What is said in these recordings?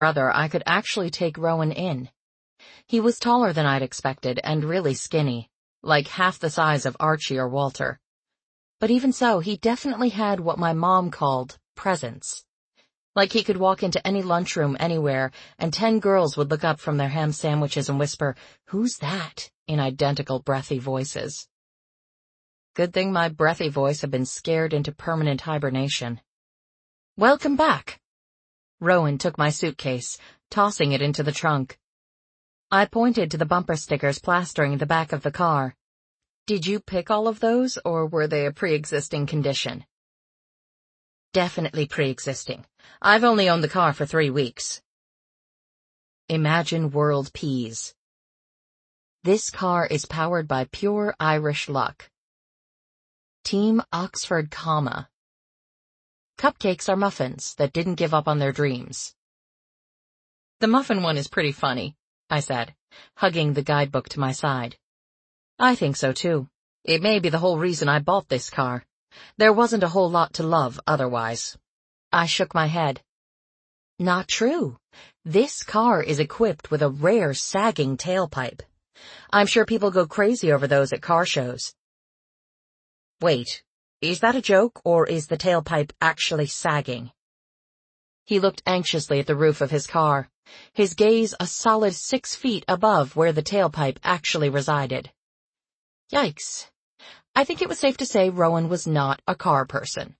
brother, I could actually take Rowan in. He was taller than I'd expected and really skinny, like half the size of Archie or Walter. But even so, he definitely had what my mom called presence. Like he could walk into any lunchroom anywhere, and 10 girls would look up from their ham sandwiches and whisper, "Who's that?" in identical breathy voices. Good thing my breathy voice had been scared into permanent hibernation. "Welcome back." Rowan took my suitcase, tossing it into the trunk. I pointed to the bumper stickers plastering the back of the car. "Did you pick all of those, or were they a pre-existing condition?" "Definitely pre-existing. I've only owned the car for 3 weeks. Imagine world peas. This car is powered by pure Irish luck. Team Oxford, comma. Cupcakes are muffins that didn't give up on their dreams." "The muffin one is pretty funny," I said, hugging the guidebook to my side. "I think so too. It may be the whole reason I bought this car. There wasn't a whole lot to love otherwise." I shook my head. "Not true. This car is equipped with a rare sagging tailpipe. I'm sure people go crazy over those at car shows." "Wait, is that a joke, or is the tailpipe actually sagging?" He looked anxiously at the roof of his car, his gaze a solid 6 feet above where the tailpipe actually resided. Yikes. I think it was safe to say Rowan was not a car person.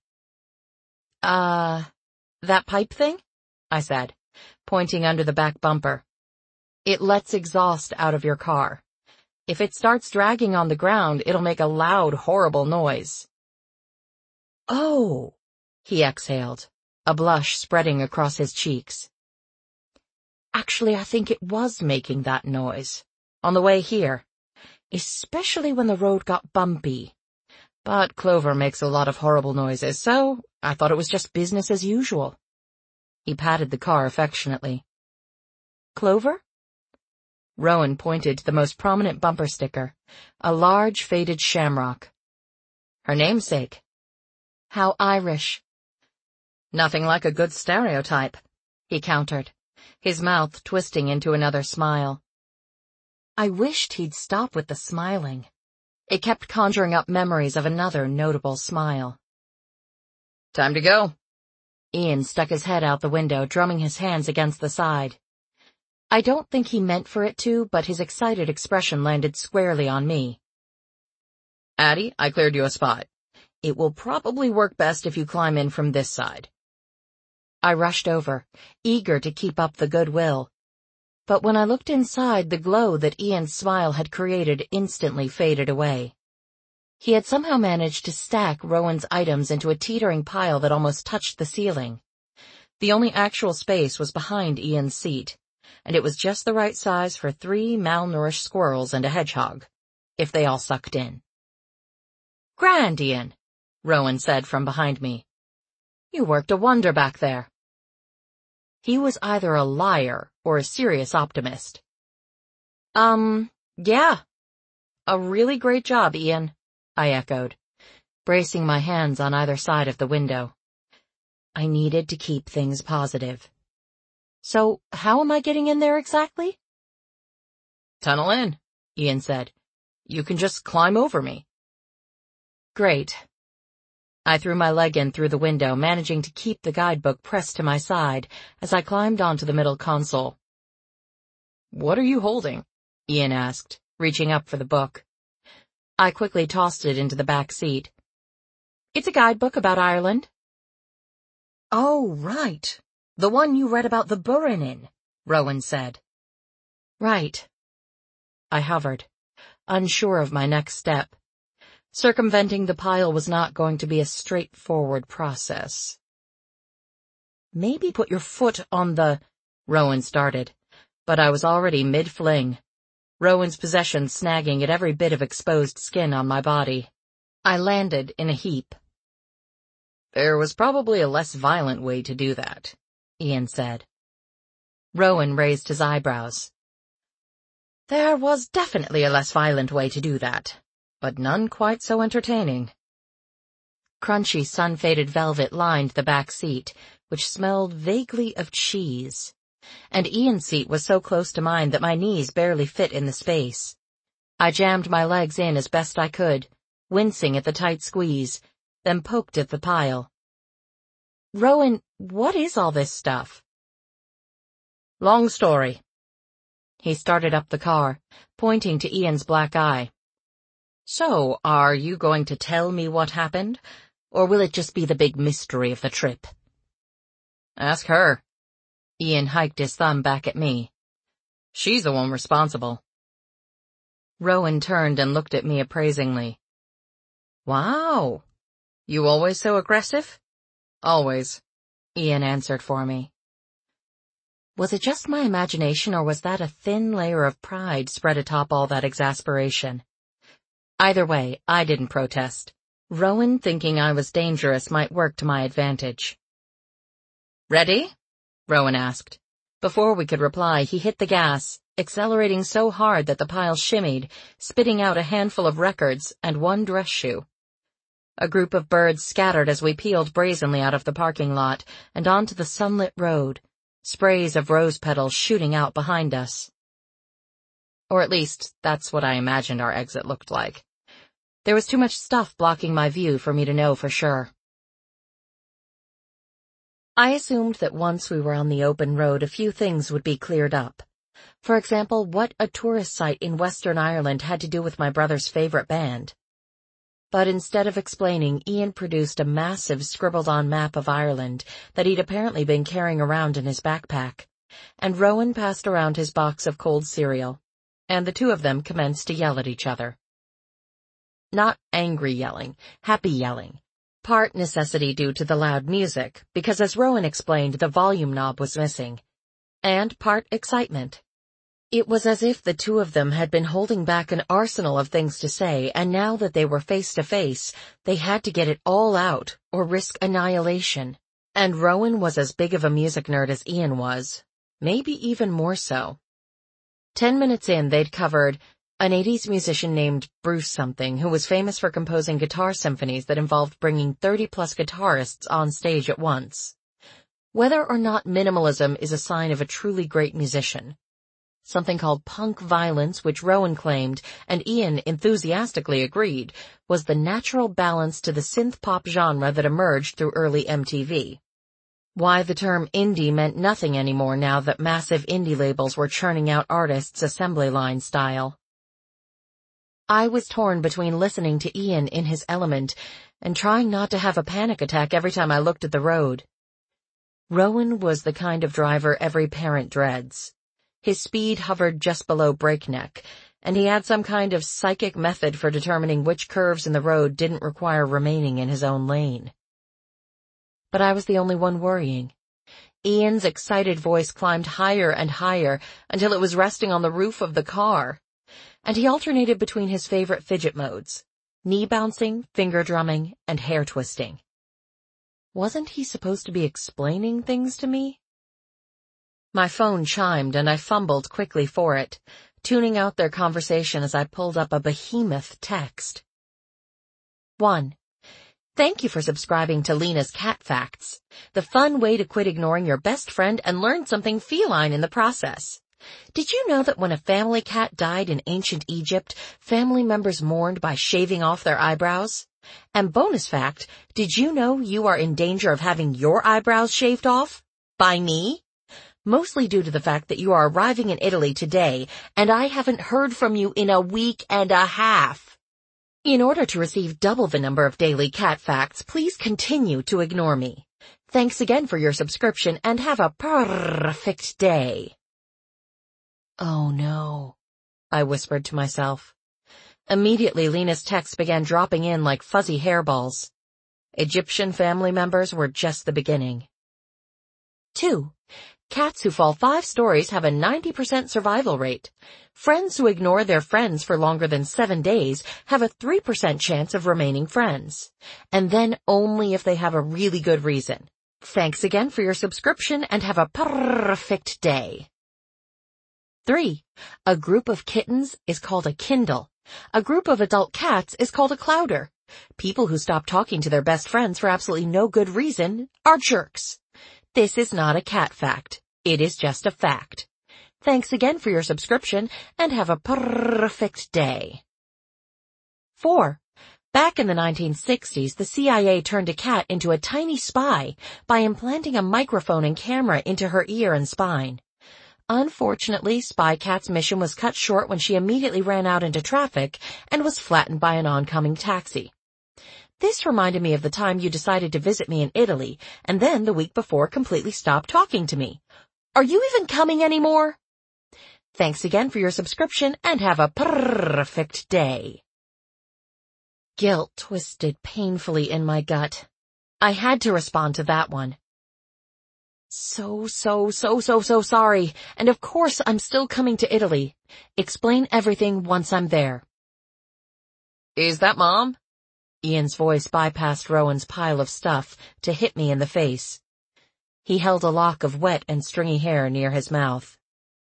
That pipe thing?" I said, pointing under the back bumper. "It lets exhaust out of your car. If it starts dragging on the ground, it'll make a loud, horrible noise." "Oh," he exhaled, a blush spreading across his cheeks. "Actually, I think it was making that noise on the way here, especially when the road got bumpy. But Clover makes a lot of horrible noises, so I thought it was just business as usual." He patted the car affectionately. "Clover?" Rowan pointed to the most prominent bumper sticker, a large faded shamrock. "Her namesake." "How Irish." "Nothing like a good stereotype," he countered, his mouth twisting into another smile. I wished he'd stop with the smiling. It kept conjuring up memories of another notable smile. "Time to go." Ian stuck his head out the window, drumming his hands against the side. I don't think he meant for it to, but his excited expression landed squarely on me. "Addie, I cleared you a spot. It will probably work best if you climb in from this side." I rushed over, eager to keep up the goodwill. But when I looked inside, the glow that Ian's smile had created instantly faded away. He had somehow managed to stack Rowan's items into a teetering pile that almost touched the ceiling. The only actual space was behind Ian's seat, and it was just the right size for 3 malnourished squirrels and a hedgehog, if they all sucked in. "Grand, Ian," Rowan said from behind me. "You worked a wonder back there." He was either a liar or a serious optimist. Yeah. A really great job, Ian," I echoed, bracing my hands on either side of the window. I needed to keep things positive. "So, how am I getting in there exactly?" "Tunnel in," Ian said. "You can just climb over me." Great. I threw my leg in through the window, managing to keep the guidebook pressed to my side as I climbed onto the middle console. "What are you holding?" Ian asked, reaching up for the book. I quickly tossed it into the back seat. "It's a guidebook about Ireland." "Oh, right. The one you read about the Burren in," Rowan said. "Right." I hovered, unsure of my next step. Circumventing the pile was not going to be a straightforward process. "Maybe put your foot on the—" Rowan started, but I was already mid-fling, Rowan's possessions snagging at every bit of exposed skin on my body. I landed in a heap. "There was probably a less violent way to do that," Ian said. Rowan raised his eyebrows. "There was definitely a less violent way to do that, but none quite so entertaining." Crunchy sun-faded velvet lined the back seat, which smelled vaguely of cheese. and Ian's seat was so close to mine that my knees barely fit in the space. I jammed my legs in as best I could, wincing at the tight squeeze, then poked at the pile. "Rowan, what is all this stuff?" "Long story." He started up the car, pointing to Ian's black eye. "So, are you going to tell me what happened, or will it just be the big mystery of the trip?" "Ask her." Ian hiked his thumb back at me. "She's the one responsible." Rowan turned and looked at me appraisingly. "Wow. You always so aggressive?" "Always," Ian answered for me. Was it just my imagination, or was that a thin layer of pride spread atop all that exasperation? Either way, I didn't protest. Rowan thinking I was dangerous might work to my advantage. "Ready?" Rowan asked. Before we could reply, he hit the gas, accelerating so hard that the pile shimmied, spitting out a handful of records and one dress shoe. A group of birds scattered as we peeled brazenly out of the parking lot and onto the sunlit road, sprays of rose petals shooting out behind us. Or at least, that's what I imagined our exit looked like. There was too much stuff blocking my view for me to know for sure. I assumed that once we were on the open road, a few things would be cleared up. For example, what a tourist site in Western Ireland had to do with my brother's favorite band. But instead of explaining, Ian produced a massive scribbled-on map of Ireland that he'd apparently been carrying around in his backpack, and Rowan passed around his box of cold cereal, and the two of them commenced to yell at each other. Not angry yelling, happy yelling. Part necessity due to the loud music, because as Rowan explained, the volume knob was missing, and part excitement. It was as if the two of them had been holding back an arsenal of things to say, and now that they were face to face, they had to get it all out, or risk annihilation. And Rowan was as big of a music nerd as Ian was, maybe even more so. 10 minutes in, they'd covered an 80s musician named Bruce something, who was famous for composing guitar symphonies that involved bringing 30-plus guitarists on stage at once. Whether or not minimalism is a sign of a truly great musician. Something called punk violence, which Rowan claimed, and Ian enthusiastically agreed, was the natural balance to the synth-pop genre that emerged through early MTV. Why the term indie meant nothing anymore now that massive indie labels were churning out artists assembly line style. I was torn between listening to Ian in his element and trying not to have a panic attack every time I looked at the road. Rowan was the kind of driver every parent dreads. His speed hovered just below breakneck, and he had some kind of psychic method for determining which curves in the road didn't require remaining in his own lane. But I was the only one worrying. Ian's excited voice climbed higher and higher until it was resting on the roof of the car, and he alternated between his favorite fidget modes: knee bouncing, finger drumming, and hair twisting. Wasn't he supposed to be explaining things to me? My phone chimed and I fumbled quickly for it, tuning out their conversation as I pulled up a behemoth text. 1. Thank you for subscribing to Lena's Cat Facts, the fun way to quit ignoring your best friend and learn something feline in the process. Did you know that when a family cat died in ancient Egypt, family members mourned by shaving off their eyebrows? And bonus fact, did you know you are in danger of having your eyebrows shaved off? By me? Mostly due to the fact that you are arriving in Italy today, and I haven't heard from you in a week and a half. In order to receive double the number of daily cat facts, please continue to ignore me. Thanks again for your subscription and have a perfect day. Oh no, I whispered to myself. Immediately, Lena's texts began dropping in like fuzzy hairballs. Egyptian family members were just the beginning. 2. Cats who fall 5 stories have a 90% survival rate. Friends who ignore their friends for longer than 7 days have a 3% chance of remaining friends. And then only if they have a really good reason. Thanks again for your subscription and have a perfect day. 3. A group of kittens is called a Kindle. A group of adult cats is called a clouder. People who stop talking to their best friends for absolutely no good reason are jerks. This is not a cat fact. It is just a fact. Thanks again for your subscription and have a perfect day. 4. Back in the 1960s, the CIA turned a cat into a tiny spy by implanting a microphone and camera into her ear and spine. Unfortunately, Spy Cat's mission was cut short when she immediately ran out into traffic and was flattened by an oncoming taxi. This reminded me of the time you decided to visit me in Italy and then the week before completely stopped talking to me. Are you even coming anymore? Thanks again for your subscription and have a perfect day. Guilt twisted painfully in my gut. I had to respond to that one. So sorry, and of course I'm still coming to Italy. Explain everything once I'm there. Is that Mom? Ian's voice bypassed Rowan's pile of stuff to hit me in the face. He held a lock of wet and stringy hair near his mouth.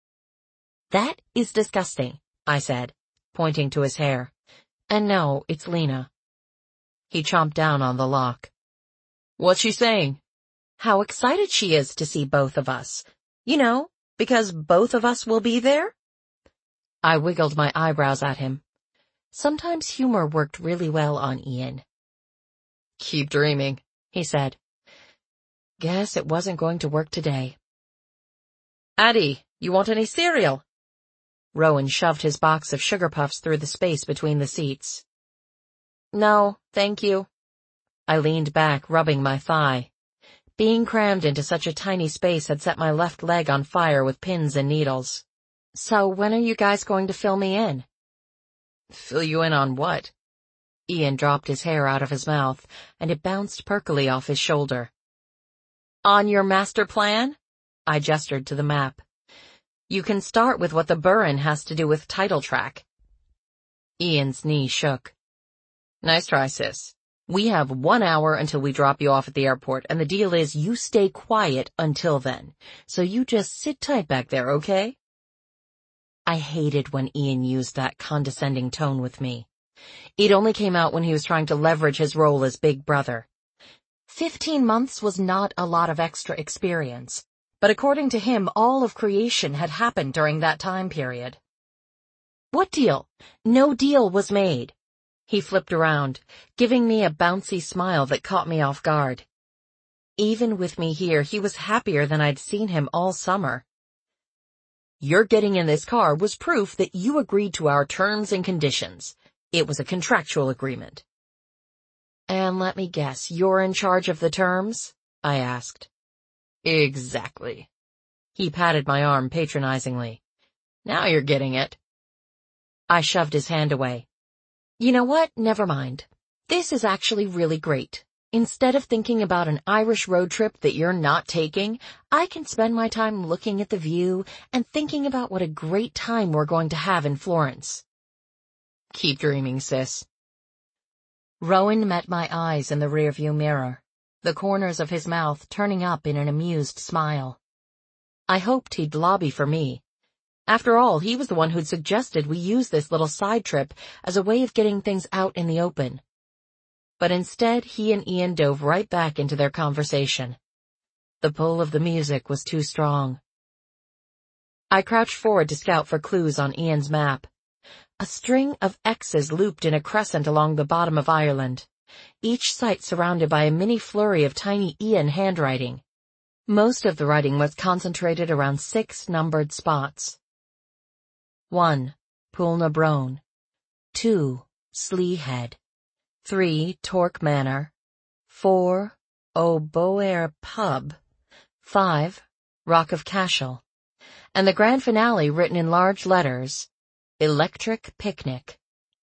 That is disgusting, I said, pointing to his hair. And no, it's Lena. He chomped down on the lock. What's she saying? How excited she is to see both of us. You know, because both of us will be there? I wiggled my eyebrows at him. Sometimes humor worked really well on Ian. Keep dreaming, he said. Guess it wasn't going to work today. Addie, you want any cereal? Rowan shoved his box of Sugar Puffs through the space between the seats. No, thank you. I leaned back, rubbing my thigh. Being crammed into such a tiny space had set my left leg on fire with pins and needles. So when are you guys going to fill me in? Fill you in on what? Ian dropped his hair out of his mouth, and it bounced perkily off his shoulder. On your master plan? I gestured to the map. You can start with what the Burin has to do with title track. Ian's knee shook. Nice try, sis. We have 1 hour until we drop you off at the airport, and the deal is you stay quiet until then. So you just sit tight back there, okay? I hated when Ian used that condescending tone with me. It only came out when he was trying to leverage his role as big brother. 15 months was not a lot of extra experience, but according to him, all of creation had happened during that time period. What deal? No deal was made. He flipped around, giving me a bouncy smile that caught me off guard. Even with me here, he was happier than I'd seen him all summer. Your getting in this car was proof that you agreed to our terms and conditions. It was a contractual agreement. And let me guess, you're in charge of the terms? I asked. Exactly. He patted my arm patronizingly. Now you're getting it. I shoved his hand away. You know what? Never mind. This is actually really great. Instead of thinking about an Irish road trip that you're not taking, I can spend my time looking at the view and thinking about what a great time we're going to have in Florence. Keep dreaming, sis. Rowan met my eyes in the rearview mirror, the corners of his mouth turning up in an amused smile. I hoped he'd lobby for me. After all, he was the one who'd suggested we use this little side trip as a way of getting things out in the open. But instead, he and Ian dove right back into their conversation. The pull of the music was too strong. I crouched forward to scout for clues on Ian's map. A string of X's looped in a crescent along the bottom of Ireland, each site surrounded by a mini flurry of tiny Ian handwriting. Most of the writing was concentrated around 6 numbered spots. 1. Poulnabrone. 2. Sleehead. 3. Torque Manor. 4. O'Boere Pub. 5. Rock of Cashel. And the grand finale written in large letters, Electric Picnic.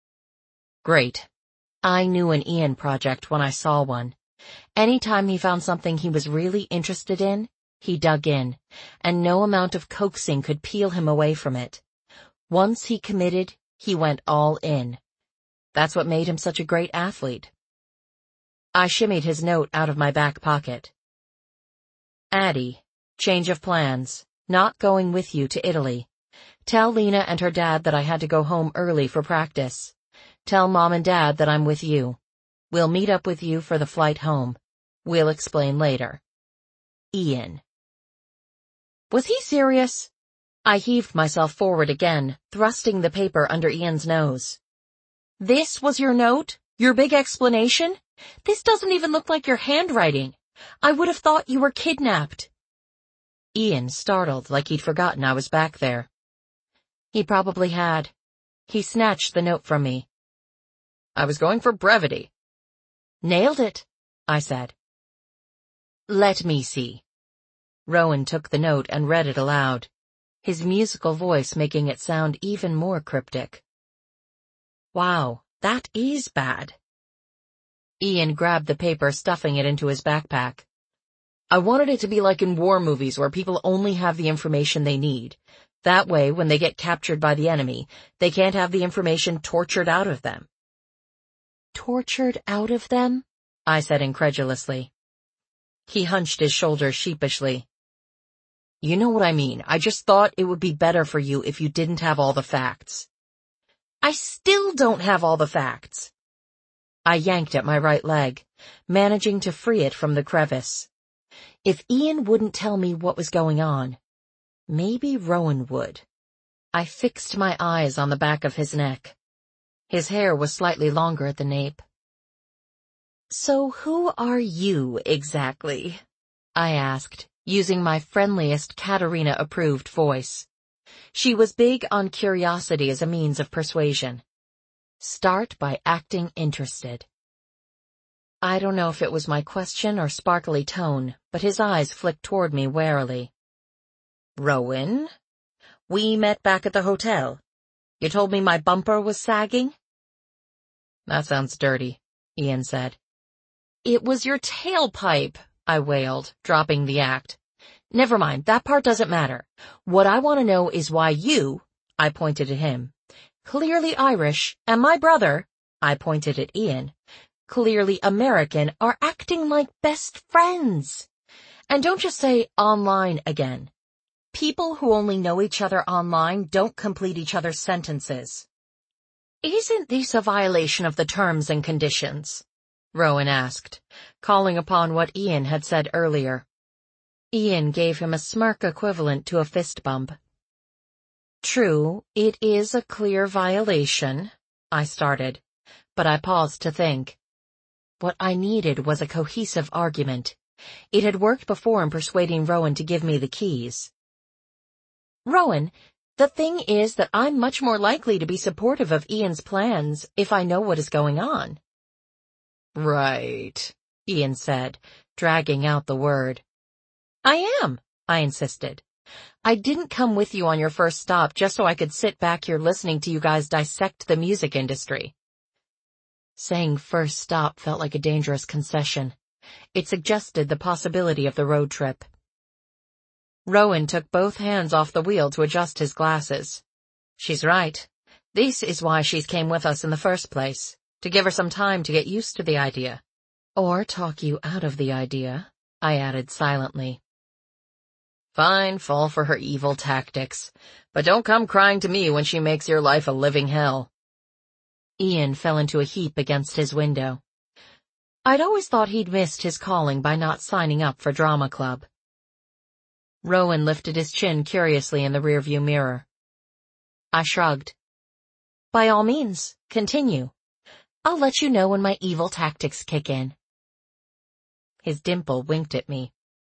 Great. I knew an Ian project when I saw one. Anytime he found something he was really interested in, he dug in, and no amount of coaxing could peel him away from it. Once he committed, he went all in. That's what made him such a great athlete. I shimmied his note out of my back pocket. Addie, change of plans, not going with you to Italy. Tell Lena and her dad that I had to go home early for practice. Tell Mom and Dad that I'm with you. We'll meet up with you for the flight home. We'll explain later. Ian. Was he serious? I heaved myself forward again, thrusting the paper under Ian's nose. This was your note? Your big explanation? This doesn't even look like your handwriting. I would have thought you were kidnapped. Ian startled like he'd forgotten I was back there. He probably had. He snatched the note from me. I was going for brevity. Nailed it, I said. Let me see. Rowan took the note and read it aloud, his musical voice making it sound even more cryptic. Wow, that is bad. Ian grabbed the paper, stuffing it into his backpack. I wanted it to be like in war movies where people only have the information they need. That way, when they get captured by the enemy, they can't have the information tortured out of them. Tortured out of them? I said incredulously. He hunched his shoulders sheepishly. You know what I mean. I just thought it would be better for you if you didn't have all the facts. I still don't have all the facts. I yanked at my right leg, managing to free it from the crevice. If Ian wouldn't tell me what was going on, maybe Rowan would. I fixed my eyes on the back of his neck. His hair was slightly longer at the nape. So who are you exactly? I asked, using my friendliest Katerina-approved voice. She was big on curiosity as a means of persuasion. Start by acting interested. I don't know if it was my question or sparkly tone, but his eyes flicked toward me warily. Rowan? We met back at the hotel. You told me my bumper was sagging? That sounds dirty, Ian said. It was your tailpipe, I wailed, dropping the act. Never mind, that part doesn't matter. What I want to know is why you, I pointed at him, clearly Irish, and my brother, I pointed at Ian, clearly American, are acting like best friends. And don't just say online again. People who only know each other online don't complete each other's sentences. Isn't this a violation of the terms and conditions? Rowan asked, calling upon what Ian had said earlier. Ian gave him a smirk equivalent to a fist bump. True, it is a clear violation, I started, but I paused to think. What I needed was a cohesive argument. It had worked before in persuading Rowan to give me the keys. Rowan, the thing is that I'm much more likely to be supportive of Ian's plans if I know what is going on. Right, Ian said, dragging out the word. I am, I insisted. I didn't come with you on your first stop just so I could sit back here listening to you guys dissect the music industry. Saying first stop felt like a dangerous concession. It suggested the possibility of the road trip. Rowan took both hands off the wheel to adjust his glasses. She's right. This is why she's came with us in the first place, to give her some time to get used to the idea. Or talk you out of the idea, I added silently. Fine, fall for her evil tactics, but don't come crying to me when she makes your life a living hell. Ian fell into a heap against his window. I'd always thought he'd missed his calling by not signing up for drama club. Rowan lifted his chin curiously in the rearview mirror. I shrugged. By all means, continue. I'll let you know when my evil tactics kick in. His dimple winked at me.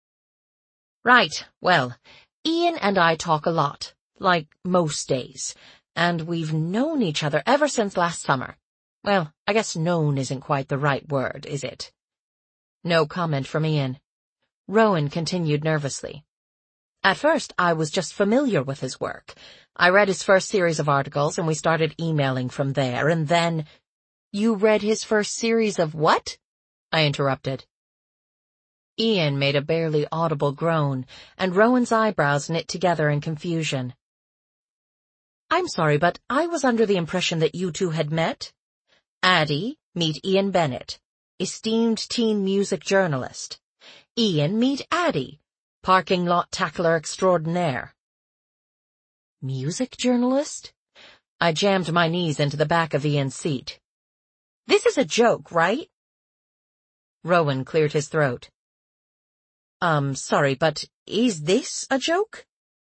Right, well, Ian and I talk a lot, like most days, and we've known each other ever since last summer. Well, I guess known isn't quite the right word, is it? No comment from Ian. Rowan continued nervously. At first, I was just familiar with his work. I read his first series of articles and we started emailing from there, and then— You read his first series of what? I interrupted. Ian made a barely audible groan, and Rowan's eyebrows knit together in confusion. I'm sorry, but I was under the impression that you two had met. Addie, meet Ian Bennett, esteemed teen music journalist. Ian, meet Addie, parking lot tackler extraordinaire. Music journalist? I jammed my knees into the back of Ian's seat. This is a joke, right? Rowan cleared his throat. Sorry, but is this a joke?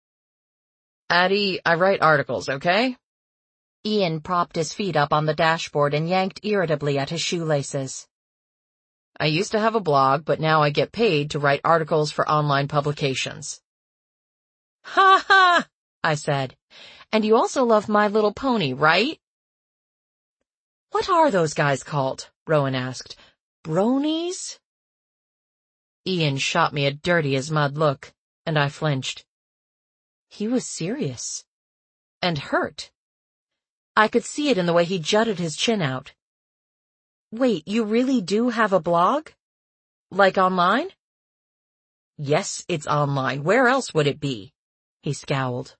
Addie, I write articles, okay? Ian propped his feet up on the dashboard and yanked irritably at his shoelaces. I used to have a blog, but now I get paid to write articles for online publications. Ha ha, I said. And you also love My Little Pony, right? What are those guys called? Rowan asked. Bronies? Ian shot me a dirty-as-mud look, and I flinched. He was serious. And hurt. I could see it in the way he jutted his chin out. Wait, you really do have a blog? Like online? Yes, it's online. Where else would it be? He scowled.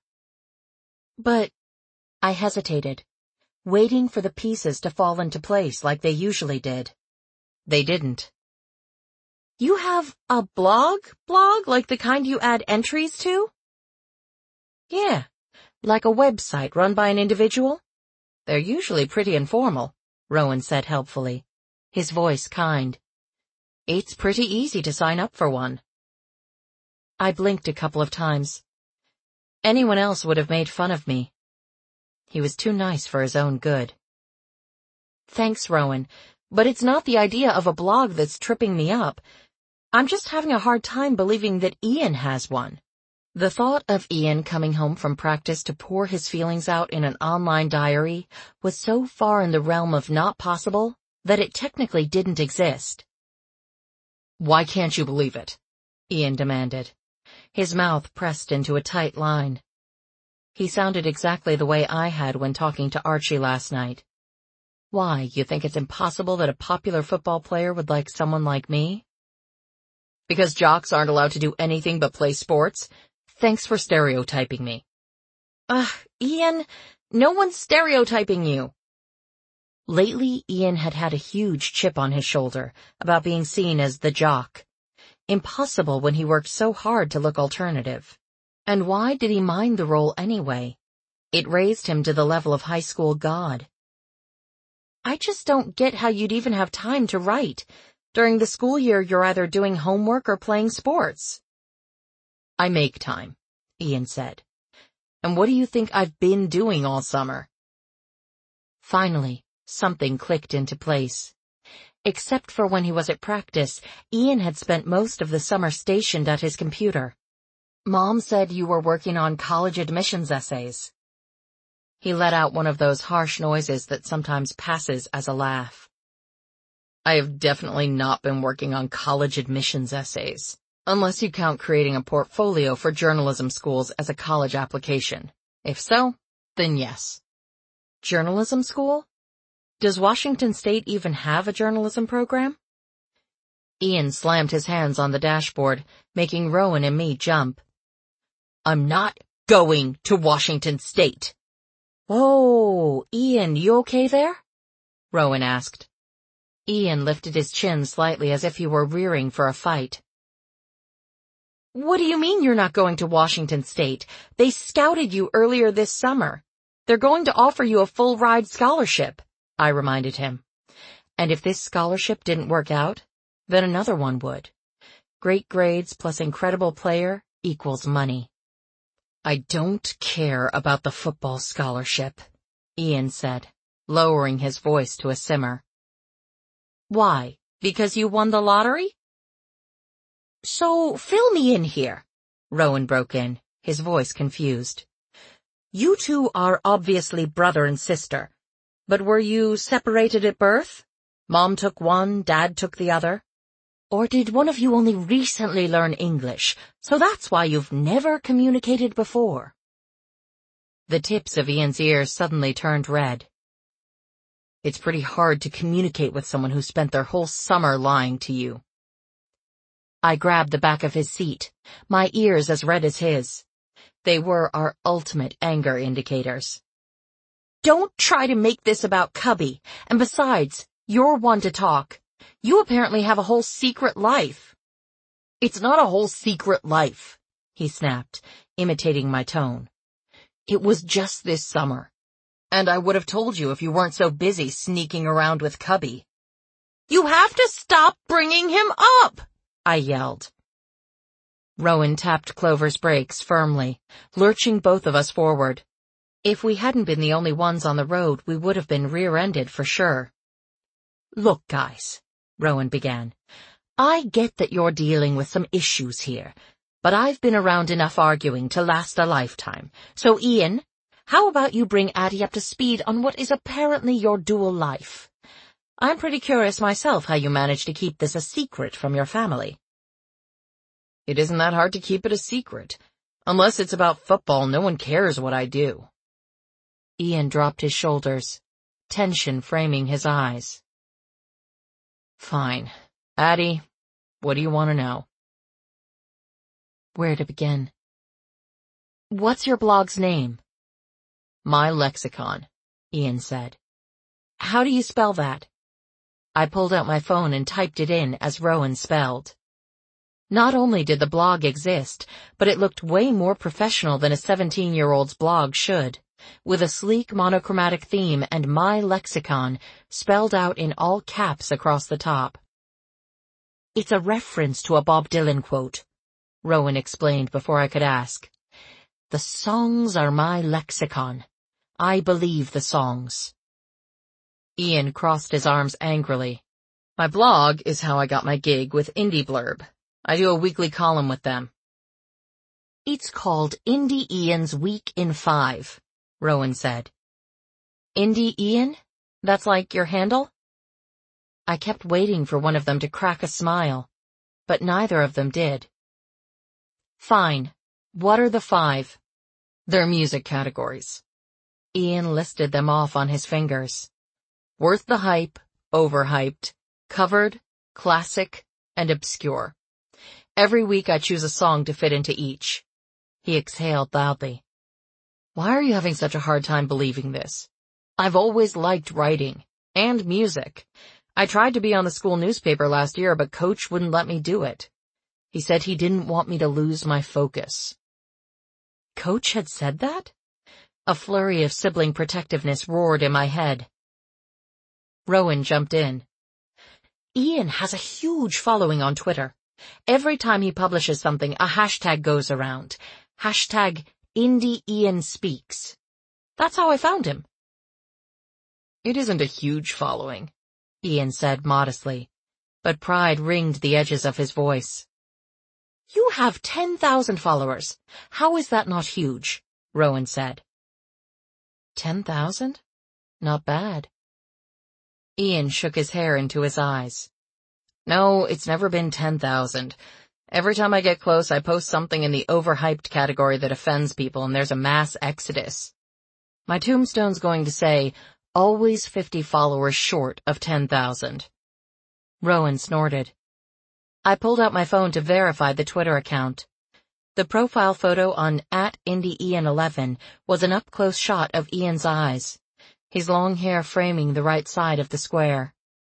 But I hesitated, waiting for the pieces to fall into place like they usually did. They didn't. You have a blog like the kind you add entries to? Yeah, like a website run by an individual. They're usually pretty informal, Rowan said helpfully, his voice kind. It's pretty easy to sign up for one. I blinked a couple of times. Anyone else would have made fun of me. He was too nice for his own good. Thanks, Rowan, but it's not the idea of a blog that's tripping me up. I'm just having a hard time believing that Ian has one. The thought of Ian coming home from practice to pour his feelings out in an online diary was so far in the realm of not possible that it technically didn't exist. Why can't you believe it? Ian demanded, his mouth pressed into a tight line. He sounded exactly the way I had when talking to Archie last night. Why, you think it's impossible that a popular football player would like someone like me? Because jocks aren't allowed to do anything but play sports? Thanks for stereotyping me. Ian, no one's stereotyping you. Lately, Ian had had a huge chip on his shoulder about being seen as the jock. Impossible when he worked so hard to look alternative. And why did he mind the role anyway? It raised him to the level of high school god. I just don't get how you'd even have time to write. During the school year, you're either doing homework or playing sports. I make time, Ian said. And what do you think I've been doing all summer? Finally, something clicked into place. Except for when he was at practice, Ian had spent most of the summer stationed at his computer. Mom said you were working on college admissions essays. He let out one of those harsh noises that sometimes passes as a laugh. I have definitely not been working on college admissions essays, unless you count creating a portfolio for journalism schools as a college application. If so, then yes. Journalism school? Does Washington State even have a journalism program? Ian slammed his hands on the dashboard, making Rowan and me jump. I'm not going to Washington State. Whoa, Ian, you okay there? Rowan asked. Ian lifted his chin slightly as if he were rearing for a fight. What do you mean you're not going to Washington State? They scouted you earlier this summer. They're going to offer you a full ride scholarship, I reminded him. And if this scholarship didn't work out, then another one would. Great grades plus incredible player equals money. I don't care about the football scholarship, Ian said, lowering his voice to a simmer. Why? Because you won the lottery? So, fill me in here, Rowan broke in, his voice confused. You two are obviously brother and sister, but were you separated at birth? Mom took one, Dad took the other? Or did one of you only recently learn English, so that's why you've never communicated before? The tips of Ian's ears suddenly turned red. It's pretty hard to communicate with someone who spent their whole summer lying to you. I grabbed the back of his seat, my ears as red as his. They were our ultimate anger indicators. Don't try to make this about Cubby, and besides, you're one to talk. You apparently have a whole secret life. It's not a whole secret life, he snapped, imitating my tone. It was just this summer. And I would have told you if you weren't so busy sneaking around with Cubby. You have to stop bringing him up, I yelled. Rowan tapped Clover's brakes firmly, lurching both of us forward. If we hadn't been the only ones on the road, we would have been rear-ended for sure. "Look, guys," Rowan began. "I get that you're dealing with some issues here, but I've been around enough arguing to last a lifetime. So Ian, how about you bring Addie up to speed on what is apparently your dual life? I'm pretty curious myself how you managed to keep this a secret from your family." "It isn't that hard to keep it a secret. Unless it's about football, no one cares what I do." Ian dropped his shoulders, tension framing his eyes. "Fine. Addie, what do you want to know?" Where to begin? "What's your blog's name?" "My Lexicon," Ian said. "How do you spell that?" I pulled out my phone and typed it in as Rowan spelled. Not only did the blog exist, but it looked way more professional than a 17-year-old's blog should, with a sleek monochromatic theme and My Lexicon spelled out in all caps across the top. "It's a reference to a Bob Dylan quote," Rowan explained before I could ask. "The songs are my lexicon. I believe the songs." Ian crossed his arms angrily. "My blog is how I got my gig with Indie Blurb. I do a weekly column with them." "It's called Indie Ian's Week in 5, Rowan said. "Indie Ian? That's like your handle?" I kept waiting for one of them to crack a smile, but neither of them did. "Fine. What are the 5? "They're music categories." Ian listed them off on his fingers. "Worth the hype, overhyped, covered, classic, and obscure. Every week I choose a song to fit into each." He exhaled loudly. "Why are you having such a hard time believing this? I've always liked writing. And music. I tried to be on the school newspaper last year, but Coach wouldn't let me do it. He said he didn't want me to lose my focus." Coach had said that? A flurry of sibling protectiveness roared in my head. Rowan jumped in. "Ian has a huge following on Twitter. Every time he publishes something, a hashtag goes around. Hashtag IndieIanSpeaks. That's how I found him." "It isn't a huge following," Ian said modestly, but pride ringed the edges of his voice. "You have 10,000 followers. How is that not huge?" Rowan said. 10,000? Not bad. Ian shook his hair into his eyes. "No, it's never been 10,000. Every time I get close, I post something in the overhyped category that offends people, and there's a mass exodus. My tombstone's going to say, 'Always 50 followers short of 10,000. Rowan snorted. I pulled out my phone to verify the Twitter account. The profile photo on @IndieIan11 was an up-close shot of Ian's eyes, his long hair framing the right side of the square.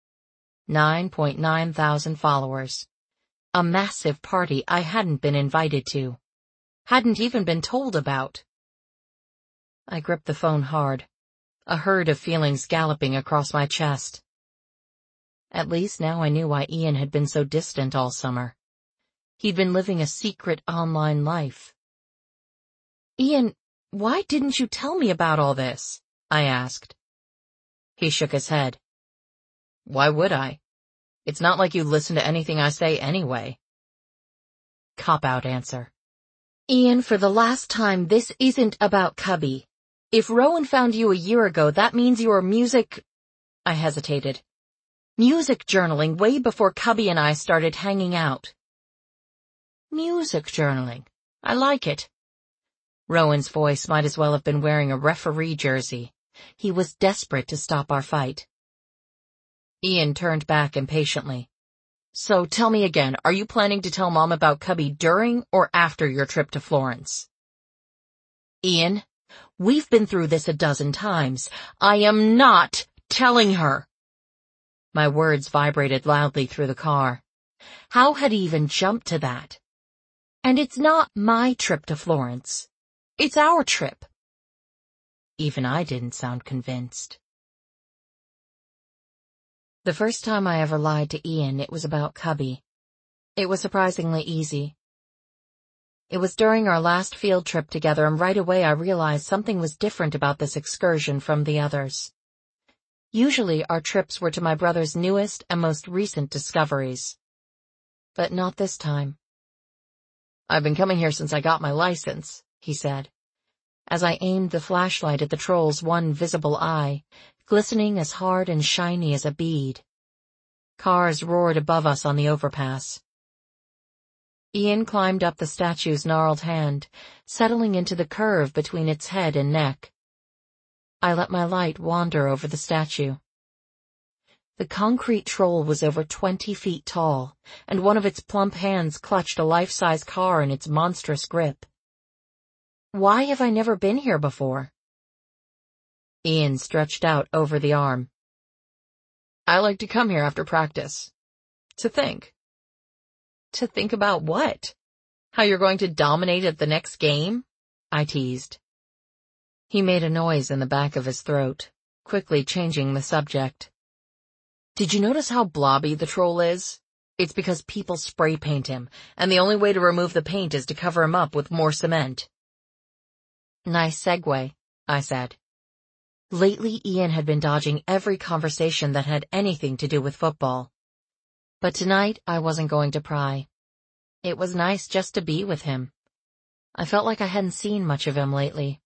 9.9 thousand followers. A massive party I hadn't been invited to. Hadn't even been told about. I gripped the phone hard, a herd of feelings galloping across my chest. At least now I knew why Ian had been so distant all summer. He'd been living a secret online life. "Ian, why didn't you tell me about all this?" I asked. He shook his head. "Why would I? It's not like you listen to anything I say anyway." Cop-out answer. "Ian, for the last time, this isn't about Cubby. If Rowan found you a year ago, that means you were I hesitated. Music journaling way before Cubby and I started hanging out." "Music journaling. I like it." Rowan's voice might as well have been wearing a referee jersey. He was desperate to stop our fight. Ian turned back impatiently. "So tell me again, are you planning to tell Mom about Cubby during or after your trip to Florence?" "Ian, we've been through this a dozen times. I am not telling her." My words vibrated loudly through the car. How had he even jumped to that? "And it's not my trip to Florence. It's our trip." Even I didn't sound convinced. The first time I ever lied to Ian, it was about Cubby. It was surprisingly easy. It was during our last field trip together, and right away I realized something was different about this excursion from the others. Usually our trips were to my brother's newest and most recent discoveries. But not this time. "I've been coming here since I got my license," he said, as I aimed the flashlight at the troll's one visible eye, glistening as hard and shiny as a bead. Cars roared above us on the overpass. Ian climbed up the statue's gnarled hand, settling into the curve between its head and neck. I let my light wander over the statue. The concrete troll was over 20 feet tall, and one of its plump hands clutched a life-size car in its monstrous grip. Why have I never been here before? Ian stretched out over the arm. "I like to come here after practice. To think." "To think about what? How you're going to dominate at the next game?" I teased. He made a noise in the back of his throat, quickly changing the subject. "Did you notice how blobby the troll is? It's because people spray paint him, and the only way to remove the paint is to cover him up with more cement." "Nice segue," I said. Lately Ian had been dodging every conversation that had anything to do with football. But tonight I wasn't going to pry. It was nice just to be with him. I felt like I hadn't seen much of him lately.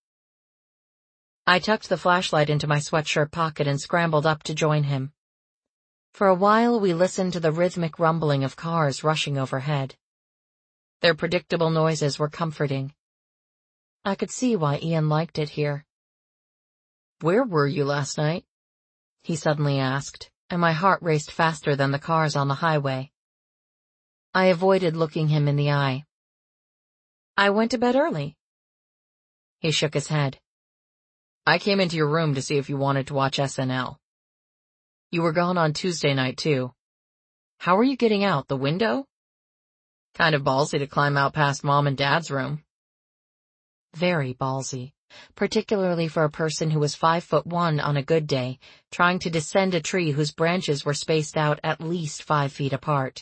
I tucked the flashlight into my sweatshirt pocket and scrambled up to join him. For a while we listened to the rhythmic rumbling of cars rushing overhead. Their predictable noises were comforting. I could see why Ian liked it here. "Where were you last night?" he suddenly asked, and my heart raced faster than the cars on the highway. I avoided looking him in the eye. "I went to bed early." He shook his head. "I came into your room to see if you wanted to watch SNL. You were gone on Tuesday night, too. How are you getting out, the window? Kind of ballsy to climb out past Mom and Dad's room." Very ballsy, particularly for a person who was 5'1" on a good day, trying to descend a tree whose branches were spaced out at least 5 feet apart.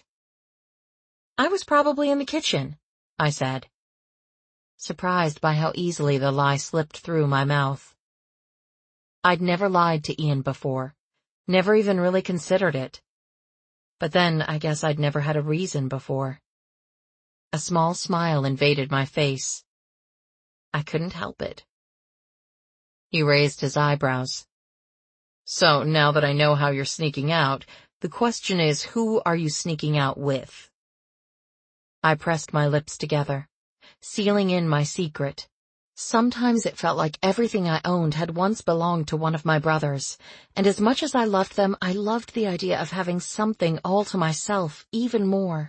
"I was probably in the kitchen," I said, surprised by how easily the lie slipped through my mouth. I'd never lied to Ian before, never even really considered it. But then I guess I'd never had a reason before. A small smile invaded my face. I couldn't help it. He raised his eyebrows. "So now that I know how you're sneaking out, the question is, who are you sneaking out with?" I pressed my lips together, sealing in my secret. Sometimes it felt like everything I owned had once belonged to one of my brothers, and as much as I loved them, I loved the idea of having something all to myself even more.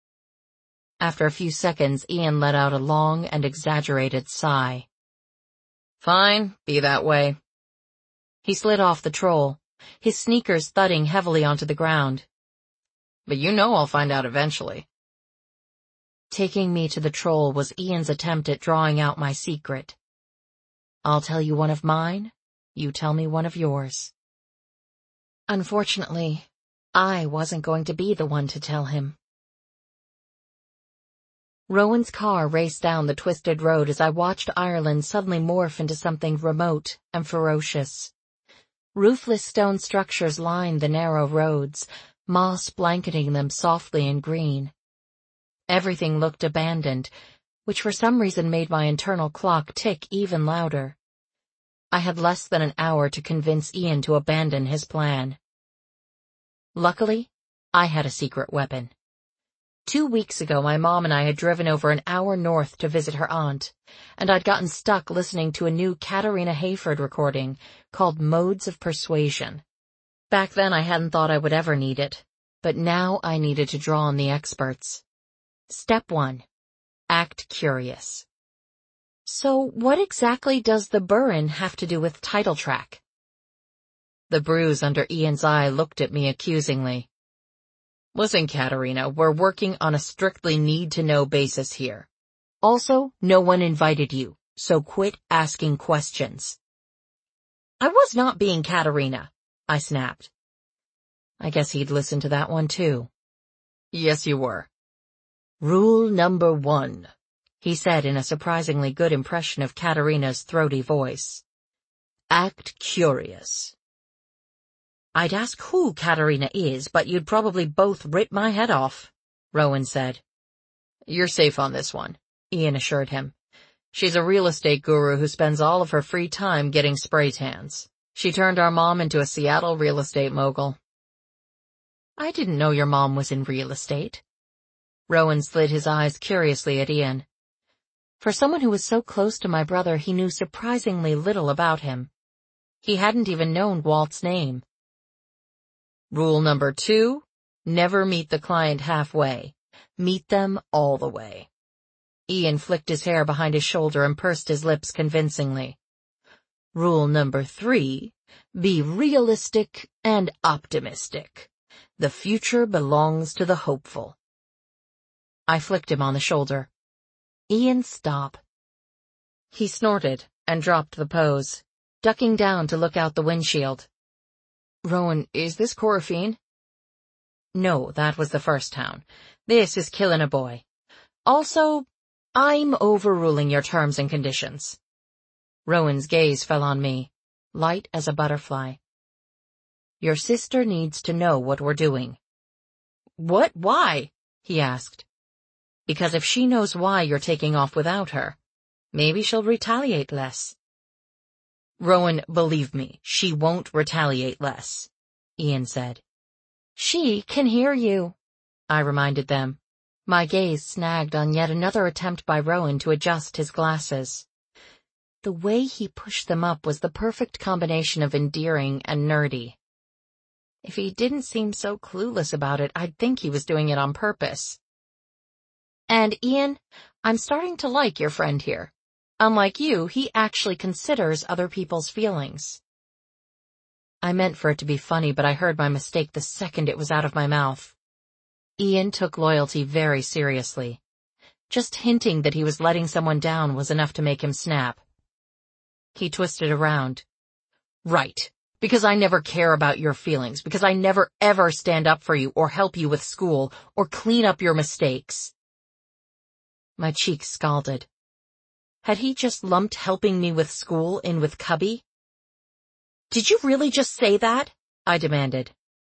After a few seconds, Ian let out a long and exaggerated sigh. "Fine, be that way." He slid off the troll, his sneakers thudding heavily onto the ground. "But you know I'll find out eventually." Taking me to the troll was Ian's attempt at drawing out my secret. "I'll tell you one of mine, you tell me one of yours." Unfortunately, I wasn't going to be the one to tell him. Rowan's car raced down the twisted road as I watched Ireland suddenly morph into something remote and ferocious. Roofless stone structures lined the narrow roads, moss blanketing them softly in green. Everything looked abandoned, which for some reason made my internal clock tick even louder. I had less than an hour to convince Ian to abandon his plan. Luckily, I had a secret weapon. 2 weeks ago, my mom and I had driven over an hour north to visit her aunt, and I'd gotten stuck listening to a new Katarina Hayford recording called Modes of Persuasion. Back then I hadn't thought I would ever need it, but now I needed to draw on the experts. Step 1. Act curious. So what exactly does the Burren have to do with title track? The bruise under Ian's eye looked at me accusingly. "Listen, Katarina, we're working on a strictly need-to-know basis here. Also, no one invited you, so quit asking questions." "I was not being Katarina," I snapped. I guess he'd listened to that one too. "Yes, you were. Rule number 1. he said in a surprisingly good impression of Katerina's throaty voice. Act curious. I'd ask who Katerina is, but you'd probably both rip my head off, Rowan said. You're safe on this one, Ian assured him. She's a real estate guru who spends all of her free time getting spray tans. She turned our mom into a Seattle real estate mogul. I didn't know your mom was in real estate. Rowan slid his eyes curiously at Ian. For someone who was so close to my brother, he knew surprisingly little about him. He hadn't even known Walt's name. Rule number 2, never meet the client halfway. Meet them all the way. Ian flicked his hair behind his shoulder and pursed his lips convincingly. Rule number 3, be realistic and optimistic. The future belongs to the hopeful. I flicked him on the shoulder. Ian, stop. He snorted and dropped the pose, ducking down to look out the windshield. Rowan, is this Coraphine? No, that was the first town. This is Killing a Boy. Also, I'm overruling your terms and conditions. Rowan's gaze fell on me, light as a butterfly. Your sister needs to know what we're doing. What? Why? He asked. Because if she knows why you're taking off without her, maybe she'll retaliate less. Rowan, believe me, she won't retaliate less, Ian said. She can hear you, I reminded them. My gaze snagged on yet another attempt by Rowan to adjust his glasses. The way he pushed them up was the perfect combination of endearing and nerdy. If he didn't seem so clueless about it, I'd think he was doing it on purpose. And Ian, I'm starting to like your friend here. Unlike you, he actually considers other people's feelings. I meant for it to be funny, but I heard my mistake the second it was out of my mouth. Ian took loyalty very seriously. Just hinting that he was letting someone down was enough to make him snap. He twisted around. Right, because I never care about your feelings, because I never ever stand up for you or help you with school or clean up your mistakes. My cheeks scalded. Had he just lumped helping me with school in with Cubby? Did you really just say that? I demanded.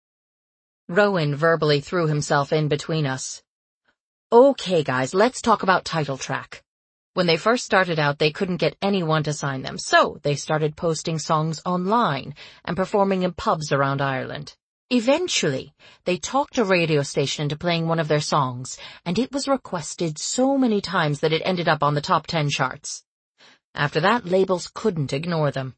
Rowan verbally threw himself in between us. Okay guys, let's talk about Title Track. When they first started out, they couldn't get anyone to sign them, so they started posting songs online and performing in pubs around Ireland. Eventually, they talked a radio station into playing one of their songs, and it was requested so many times that it ended up on the top 10 charts. After that, labels couldn't ignore them.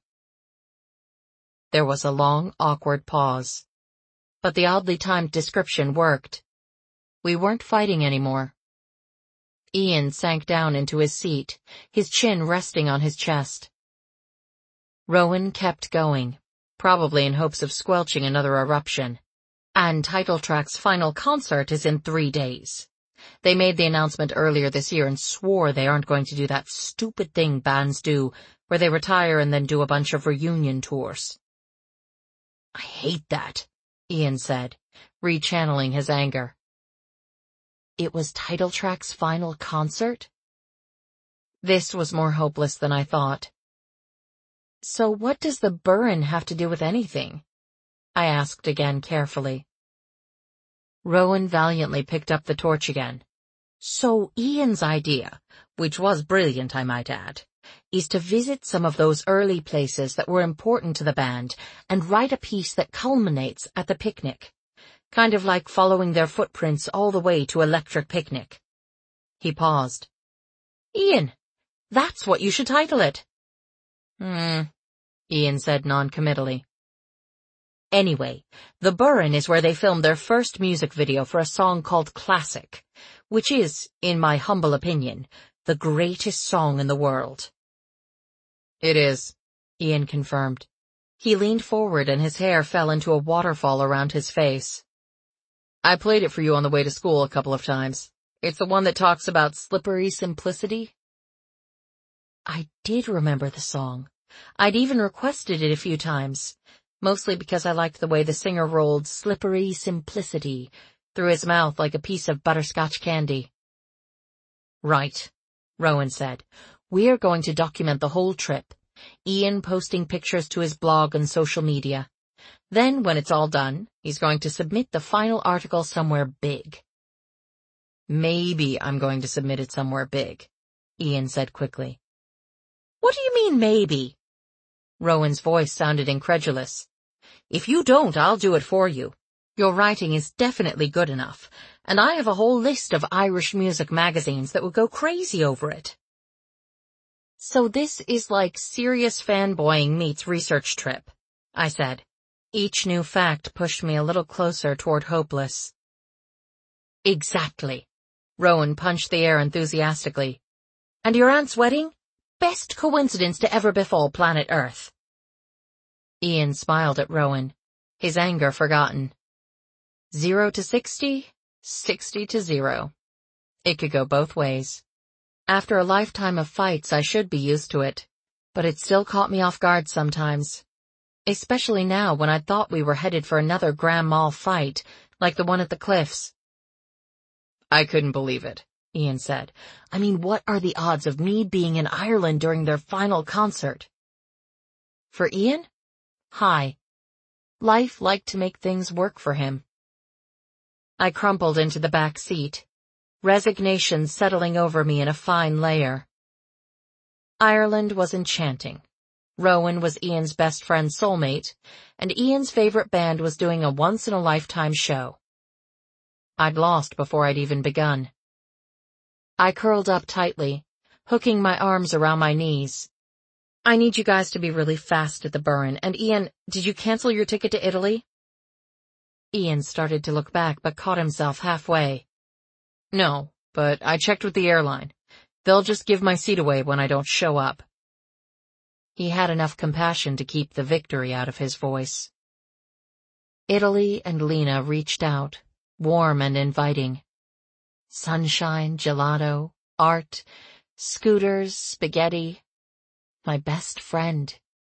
There was a long, awkward pause. But the oddly timed description worked. We weren't fighting anymore. Ian sank down into his seat, his chin resting on his chest. Rowan kept going, probably in hopes of squelching another eruption. And Title Track's final concert is in 3 days. They made the announcement earlier this year and swore they aren't going to do that stupid thing bands do, where they retire and then do a bunch of reunion tours. I hate that, Ian said, rechanneling his anger. It was Title Track's final concert? This was more hopeless than I thought. So what does the Burren have to do with anything? I asked again carefully. Rowan valiantly picked up the torch again. So Ian's idea, which was brilliant I might add, is to visit some of those early places that were important to the band and write a piece that culminates at the picnic. Kind of like following their footprints all the way to Electric Picnic. He paused. Ian, that's what you should title it. Ian said noncommittally. Anyway, the Burren is where they filmed their first music video for a song called Classic, which is, in my humble opinion, the greatest song in the world. It is, Ian confirmed. He leaned forward and his hair fell into a waterfall around his face. I played it for you on the way to school a couple of times. It's the one that talks about slippery simplicity. I did remember the song. I'd even requested it a few times, mostly because I liked the way the singer rolled slippery simplicity through his mouth like a piece of butterscotch candy. Right, Rowan said. "We're going to document the whole trip. Ian posting pictures to his blog and social media. Then, when it's all done, he's going to submit the final article somewhere big." "Maybe I'm going to submit it somewhere big," Ian said quickly. "What do you mean, maybe?" Rowan's voice sounded incredulous. "If you don't, I'll do it for you. Your writing is definitely good enough, and I have a whole list of Irish music magazines that would go crazy over it." "So this is like serious fanboying meets research trip," I said. Each new fact pushed me a little closer toward hopeless. "Exactly." Rowan punched the air enthusiastically. "And your aunt's wedding? Best coincidence to ever befall planet Earth." Ian smiled at Rowan, his anger forgotten. 0 to 60, 60 to 0. It could go both ways. After a lifetime of fights, I should be used to it, but it still caught me off guard sometimes. Especially now when I thought we were headed for another Grand Mal fight, like the one at the cliffs. "I couldn't believe it," Ian said. "I mean, what are the odds of me being in Ireland during their final concert?" For Ian? High. Life liked to make things work for him. I crumpled into the back seat, resignation settling over me in a fine layer. Ireland was enchanting. Rowan was Ian's best friend's soulmate, and Ian's favorite band was doing a once-in-a-lifetime show. I'd lost before I'd even begun. I curled up tightly, hooking my arms around my knees. "I need you guys to be really fast at the Burren, and Ian, did you cancel your ticket to Italy?" Ian started to look back but caught himself halfway. "No, but I checked with the airline. They'll just give my seat away when I don't show up." He had enough compassion to keep the victory out of his voice. Italy and Lena reached out, warm and inviting. Sunshine, gelato, art, scooters, spaghetti. My best friend.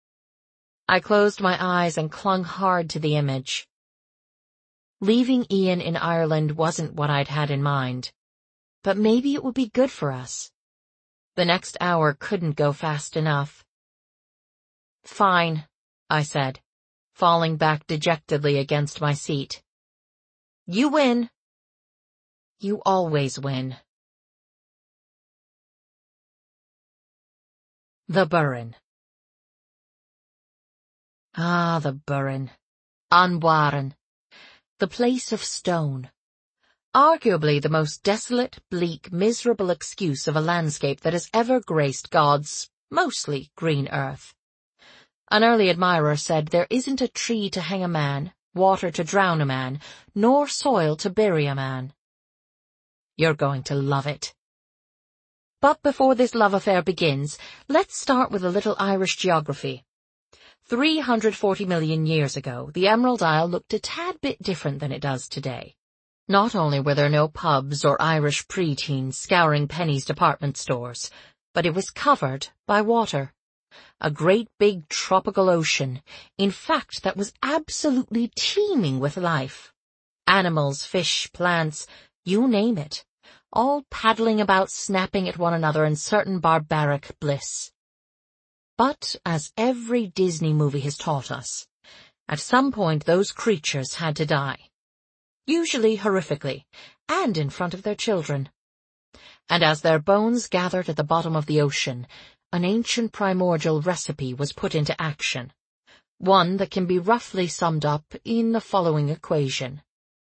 I closed my eyes and clung hard to the image. Leaving Ian in Ireland wasn't what I'd had in mind, but maybe it would be good for us. The next hour couldn't go fast enough. "Fine," I said, falling back dejectedly against my seat. "You win." "You always win." The Burren. Ah, the Burren. An Bhuaireann. The place of stone. Arguably the most desolate, bleak, miserable excuse of a landscape that has ever graced God's, mostly green earth. An early admirer said there isn't a tree to hang a man, water to drown a man, nor soil to bury a man. You're going to love it. But before this love affair begins, let's start with a little Irish geography. 340 million years ago, the Emerald Isle looked a tad bit different than it does today. Not only were there no pubs or Irish pre-teens scouring Penny's department stores, but it was covered by water. A great big tropical ocean, in fact, that was absolutely teeming with life. Animals, fish, plants, you name it, all paddling about, snapping at one another in certain barbaric bliss. But, as every Disney movie has taught us, at some point those creatures had to die. Usually horrifically, and in front of their children. And as their bones gathered at the bottom of the ocean, an ancient primordial recipe was put into action, one that can be roughly summed up in the following equation.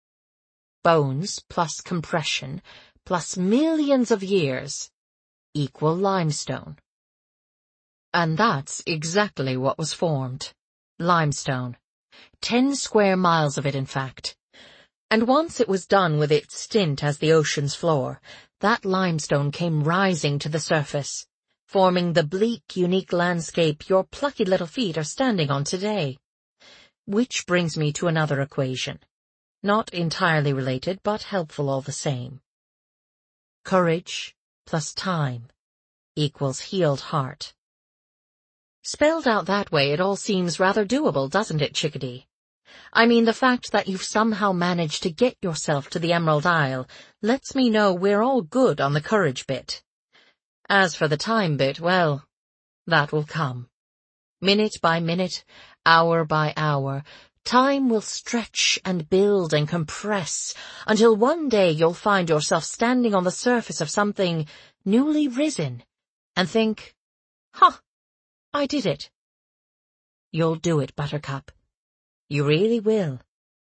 Bones plus compression plus millions of years equal limestone. And that's exactly what was formed. Limestone. 10 square miles of it, in fact. And once it was done with its stint as the ocean's floor, that limestone came rising to the surface, forming the bleak, unique landscape your plucky little feet are standing on today. Which brings me to another equation. Not entirely related, but helpful all the same. Courage plus time equals healed heart. Spelled out that way, it all seems rather doable, doesn't it, Chickadee? I mean, the fact that you've somehow managed to get yourself to the Emerald Isle lets me know we're all good on the courage bit. As for the time bit, well, that will come. Minute by minute, hour by hour, time will stretch and build and compress until one day you'll find yourself standing on the surface of something newly risen and think, I did it. You'll do it, Buttercup. You really will.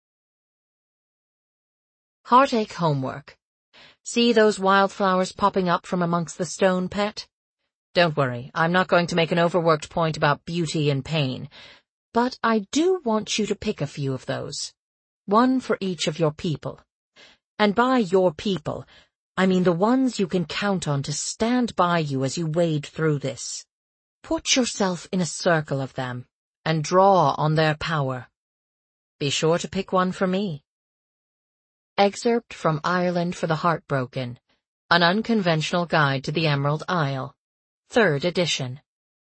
Heartache homework. See those wildflowers popping up from amongst the stone, pet? Don't worry, I'm not going to make an overworked point about beauty and pain, but I do want you to pick a few of those. One for each of your people. And by your people, I mean the ones you can count on to stand by you as you wade through this. Put yourself in a circle of them and draw on their power. Be sure to pick one for me. Excerpt from Ireland for the Heartbroken, An Unconventional Guide to the Emerald Isle, 3rd edition.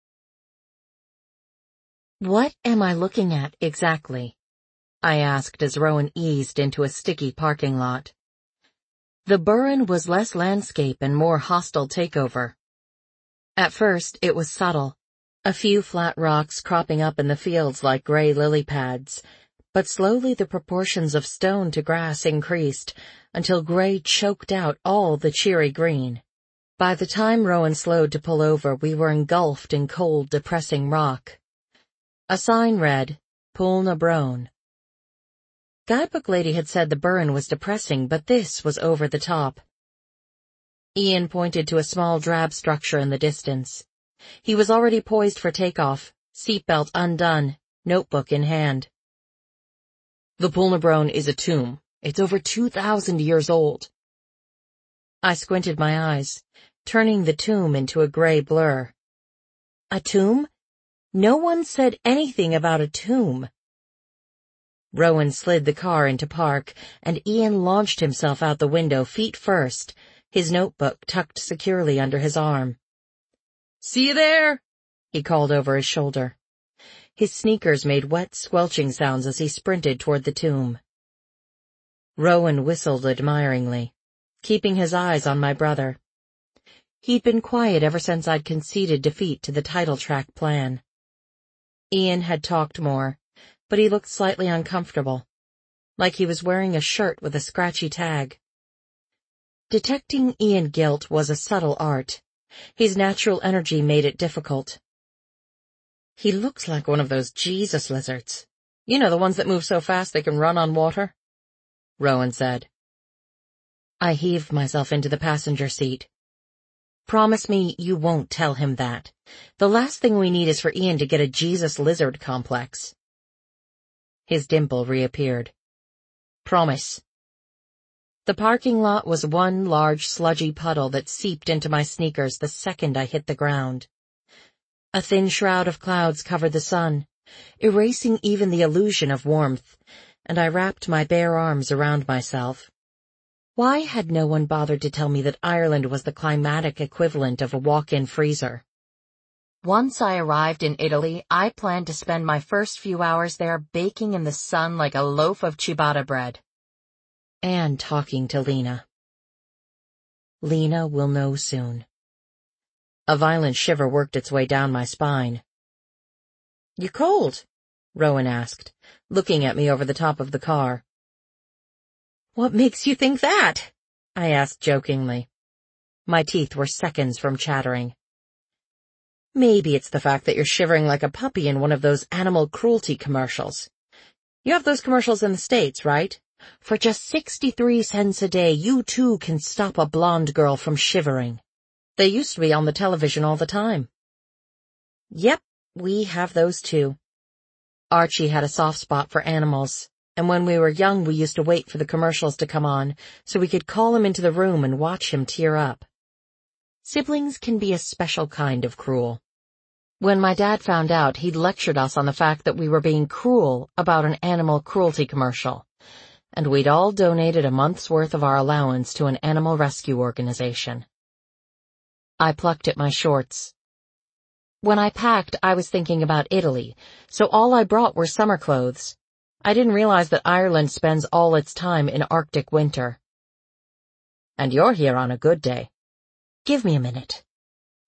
What am I looking at exactly? I asked as Rowan eased into a sticky parking lot. The Burren was less landscape and more hostile takeover. At first, it was subtle, a few flat rocks cropping up in the fields like gray lily pads, but slowly the proportions of stone to grass increased until gray choked out all the cheery green. By the time Rowan slowed to pull over, we were engulfed in cold, depressing rock. A sign read, Pool na Brone. Guidebook lady had said the Burren was depressing, but this was over the top. Ian pointed to a small drab structure in the distance. He was already poised for takeoff, seatbelt undone, notebook in hand. The Pool na Brone is a tomb. It's over 2,000 years old. I squinted my eyes, turning the tomb into a gray blur. A tomb? No one said anything about a tomb. Rowan slid the car into park, and Ian launched himself out the window feet first, his notebook tucked securely under his arm. See you there, he called over his shoulder. His sneakers made wet, squelching sounds as he sprinted toward the tomb. Rowan whistled admiringly, keeping his eyes on my brother. He'd been quiet ever since I'd conceded defeat to the title track plan. Ian had talked more, but he looked slightly uncomfortable, like he was wearing a shirt with a scratchy tag. Detecting Ian guilt was a subtle art. His natural energy made it difficult. He looked like one of those Jesus lizards. You know, the ones that move so fast they can run on water? Rowan said. I heaved myself into the passenger seat. Promise me you won't tell him that. The last thing we need is for Ian to get a Jesus lizard complex. His dimple reappeared. Promise. The parking lot was one large sludgy puddle that seeped into my sneakers the second I hit the ground. A thin shroud of clouds covered the sun, erasing even the illusion of warmth, and I wrapped my bare arms around myself. Why had no one bothered to tell me that Ireland was the climatic equivalent of a walk-in freezer? Once I arrived in Italy, I planned to spend my first few hours there baking in the sun like a loaf of ciabatta bread. And talking to Lena. Lena will know soon. A violent shiver worked its way down my spine. You cold? Rowan asked, looking at me over the top of the car. What makes you think that? I asked jokingly. My teeth were seconds from chattering. Maybe it's the fact that you're shivering like a puppy in one of those animal cruelty commercials. You have those commercials in the States, right? For just 63 cents a day, you too can stop a blonde girl from shivering. They used to be on the television all the time. Yep, we have those too. Archie had a soft spot for animals, and when we were young we used to wait for the commercials to come on so we could call him into the room and watch him tear up. Siblings can be a special kind of cruel. When my dad found out, he'd lectured us on the fact that we were being cruel about an animal cruelty commercial, and we'd all donated a month's worth of our allowance to an animal rescue organization. I plucked at my shorts. When I packed, I was thinking about Italy, so all I brought were summer clothes. I didn't realize that Ireland spends all its time in Arctic winter. And you're here on a good day. Give me a minute.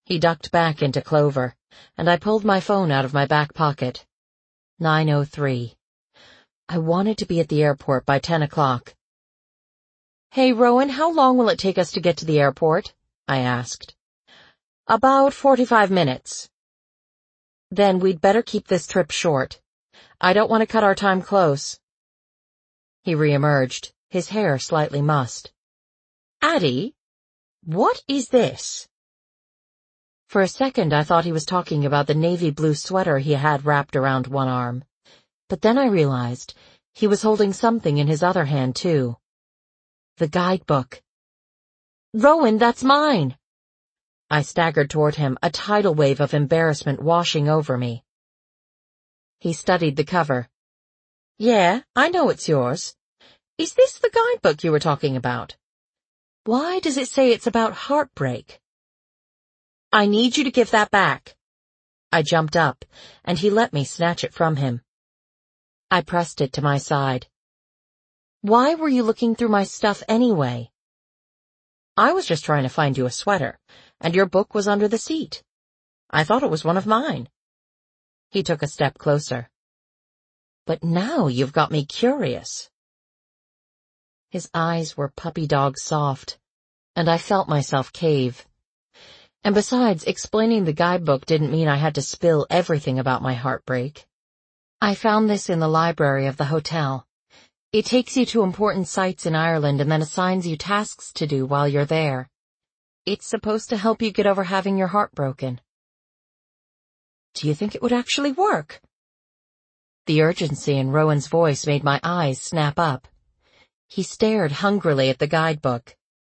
He ducked back into Clover, and I pulled my phone out of my back pocket. 9:03. I wanted to be at the airport by 10 o'clock. "Hey, Rowan, how long will it take us to get to the airport?" I asked. "About 45 minutes. "Then we'd better keep this trip short. I don't want to cut our time close." He reemerged, his hair slightly mussed. "Addie, what is this?" For a second I thought he was talking about the navy blue sweater he had wrapped around one arm. But then I realized he was holding something in his other hand too. The guidebook. "Rowan, that's mine!" I staggered toward him, a tidal wave of embarrassment washing over me. He studied the cover. "Yeah, I know it's yours. Is this the guidebook you were talking about? Why does it say it's about heartbreak?" "I need you to give that back." I jumped up, and he let me snatch it from him. I pressed it to my side. "Why were you looking through my stuff anyway?" "I was just trying to find you a sweater, and your book was under the seat. I thought it was one of mine." He took a step closer. "But now you've got me curious." His eyes were puppy dog soft, and I felt myself cave. And besides, explaining the guidebook didn't mean I had to spill everything about my heartbreak. "I found this in the library of the hotel. It takes you to important sites in Ireland and then assigns you tasks to do while you're there. It's supposed to help you get over having your heart broken." "Do you think it would actually work?" The urgency in Rowan's voice made my eyes snap up. He stared hungrily at the guidebook.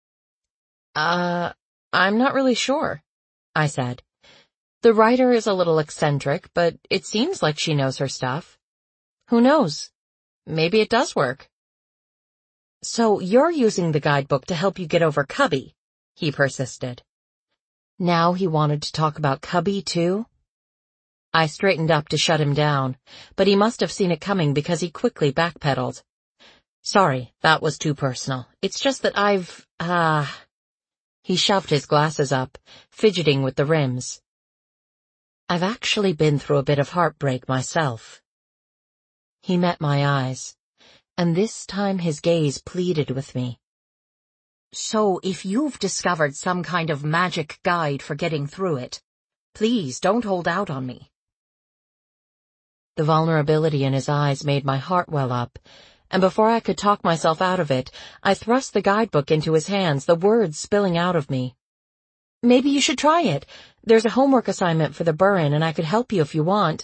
I'm not really sure," I said. "The writer is a little eccentric, but it seems like she knows her stuff. Who knows? Maybe it does work." "So you're using the guidebook to help you get over Cubby?" he persisted. Now he wanted to talk about Cubby too? I straightened up to shut him down, but he must have seen it coming because he quickly backpedaled. "Sorry, that was too personal. It's just that He shoved his glasses up, fidgeting with the rims. "I've actually been through a bit of heartbreak myself." He met my eyes, and this time his gaze pleaded with me. "So if you've discovered some kind of magic guide for getting through it, please don't hold out on me." The vulnerability in his eyes made my heart well up, and before I could talk myself out of it, I thrust the guidebook into his hands, the words spilling out of me. "Maybe you should try it. There's a homework assignment for the Burren, and I could help you if you want."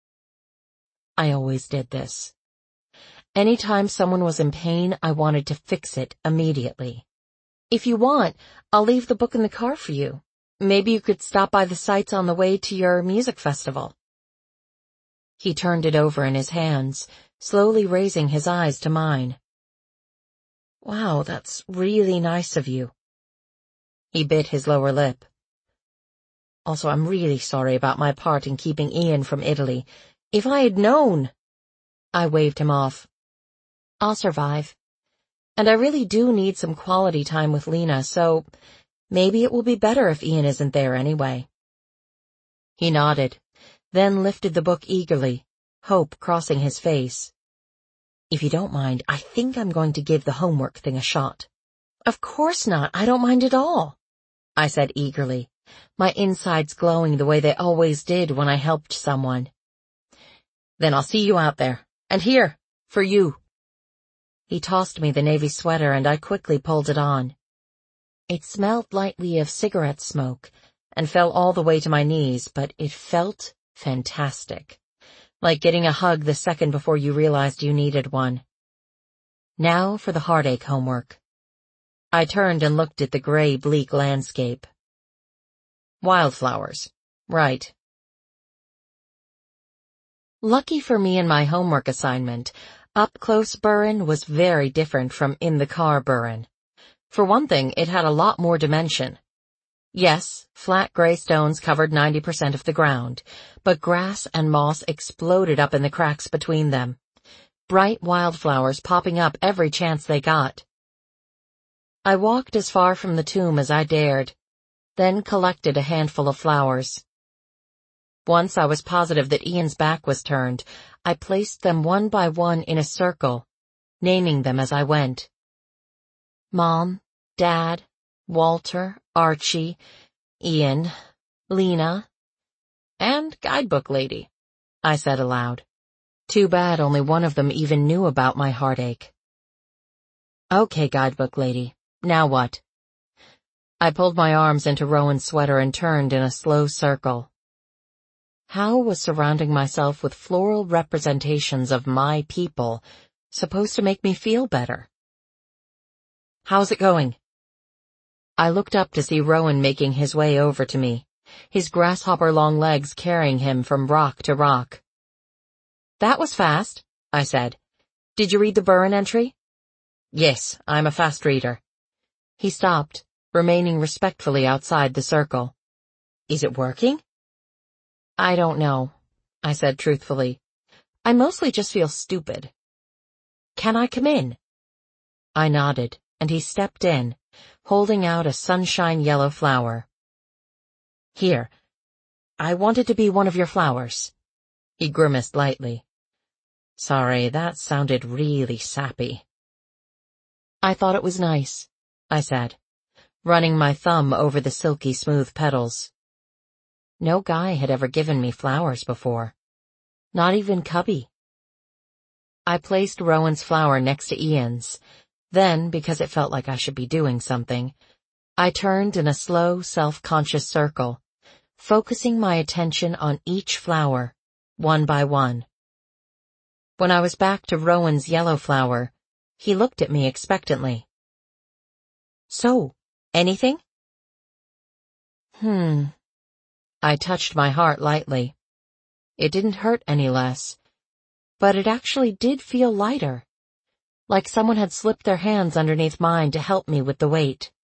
I always did this. Anytime someone was in pain, I wanted to fix it immediately. "If you want, I'll leave the book in the car for you. Maybe you could stop by the sites on the way to your music festival." He turned it over in his hands, slowly raising his eyes to mine. "Wow, that's really nice of you." He bit his lower lip. "Also, I'm really sorry about my part in keeping Ian from Italy. If I had known—" I waved him off. "I'll survive. And I really do need some quality time with Lena, so maybe it will be better if Ian isn't there anyway." He nodded, then lifted the book eagerly, hope crossing his face. "If you don't mind, I think I'm going to give the homework thing a shot." "Of course not, I don't mind at all," I said eagerly, my insides glowing the way they always did when I helped someone. "Then I'll see you out there. And here, for you." He tossed me the navy sweater and I quickly pulled it on. It smelled lightly of cigarette smoke and fell all the way to my knees, but it felt fantastic. Like getting a hug the second before you realized you needed one. Now for the heartache homework. I turned and looked at the gray, bleak landscape. Wildflowers. Right. Lucky for me in my homework assignment, up-close Burren was very different from in-the-car Burren. For one thing, it had a lot more dimension. Yes, flat gray stones covered 90% of the ground, but grass and moss exploded up in the cracks between them. Bright wildflowers popping up every chance they got. I walked as far from the tomb as I dared. then collected a handful of flowers. Once I was positive that Ian's back was turned, I placed them one by one in a circle, naming them as I went. Mom, Dad, Walter, Archie, Ian, Lena, and Guidebook Lady, I said aloud. Too bad only one of them even knew about my heartache. Okay, Guidebook Lady, now what? I pulled my arms into Rowan's sweater and turned in a slow circle. How was surrounding myself with floral representations of my people supposed to make me feel better? How's it going? I looked up to see Rowan making his way over to me, his grasshopper-long legs carrying him from rock to rock. That was fast, I said. Did you read the Burren entry? Yes, I'm a fast reader. He stopped, remaining respectfully outside the circle. Is it working? I don't know, I said truthfully. I mostly just feel stupid. Can I come in? I nodded, and he stepped in, holding out a sunshine yellow flower. Here, I wanted to be one of your flowers. He grimaced lightly. Sorry, that sounded really sappy. I thought it was nice, I said, running my thumb over the silky smooth petals. No guy had ever given me flowers before. Not even Cubby. I placed Rowan's flower next to Ian's. Then, because it felt like I should be doing something, I turned in a slow, self-conscious circle, focusing my attention on each flower, one by one. When I was back to Rowan's yellow flower, he looked at me expectantly. So, anything? I touched my heart lightly. It didn't hurt any less, but it actually did feel lighter, like someone had slipped their hands underneath mine to help me with the weight.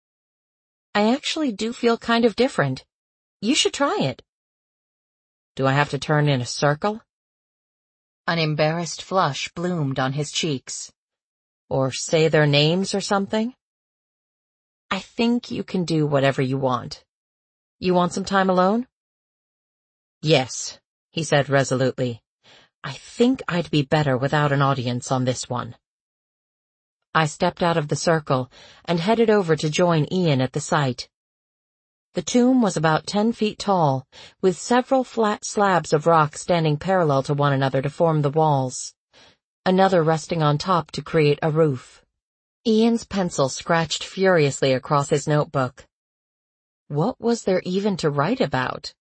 I actually do feel kind of different. You should try it. Do I have to turn in a circle? An embarrassed flush bloomed on his cheeks. Or say their names or something? I think you can do whatever you want. You want some time alone? Yes, he said resolutely. I think I'd be better without an audience on this one. I stepped out of the circle and headed over to join Ian at the site. The tomb was about 10 feet tall, with several flat slabs of rock standing parallel to one another to form the walls, another resting on top to create a roof. Ian's pencil scratched furiously across his notebook. What was there even to write about?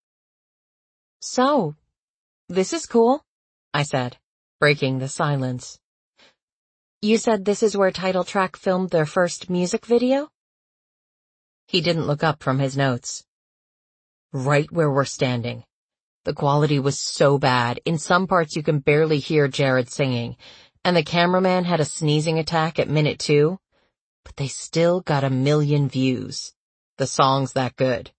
So, this is cool, I said, breaking the silence. You said this is where Title Track filmed their first music video? He didn't look up from his notes. Right where we're standing. The quality was so bad, in some parts you can barely hear Jared singing, and the cameraman had a sneezing attack at minute 2, but they still got 1 million views. The song's that good.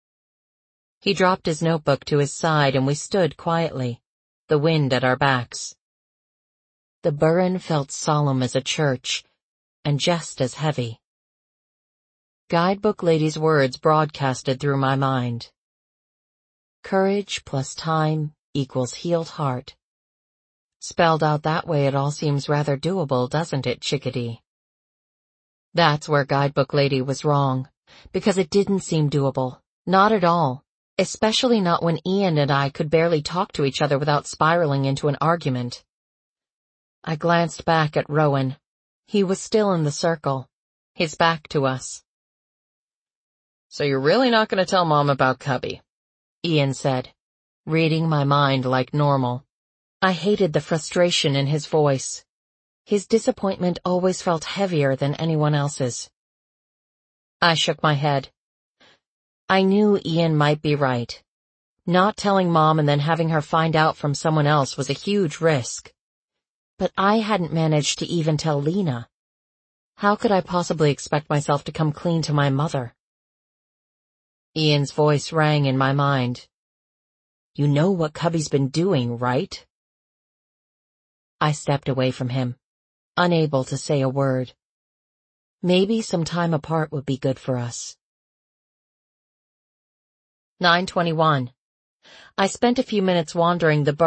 He dropped his notebook to his side and we stood quietly, the wind at our backs. The Burren felt solemn as a church, and just as heavy. Guidebook Lady's words broadcasted through my mind. Courage plus time equals healed heart. Spelled out that way it all seems rather doable, doesn't it, chickadee? That's where Guidebook Lady was wrong, because it didn't seem doable. Not at all. Especially not when Ian and I could barely talk to each other without spiraling into an argument. I glanced back at Rowan. He was still in the circle, his back to us. So you're really not going to tell Mom about Cubby? Ian said, reading my mind like normal. I hated the frustration in his voice. His disappointment always felt heavier than anyone else's. I shook my head. I knew Ian might be right. Not telling Mom and then having her find out from someone else was a huge risk. But I hadn't managed to even tell Lena. How could I possibly expect myself to come clean to my mother? Ian's voice rang in my mind. You know what Cubby's been doing, right? I stepped away from him, unable to say a word. Maybe some time apart would be good for us. 9:21. I spent a few minutes wandering the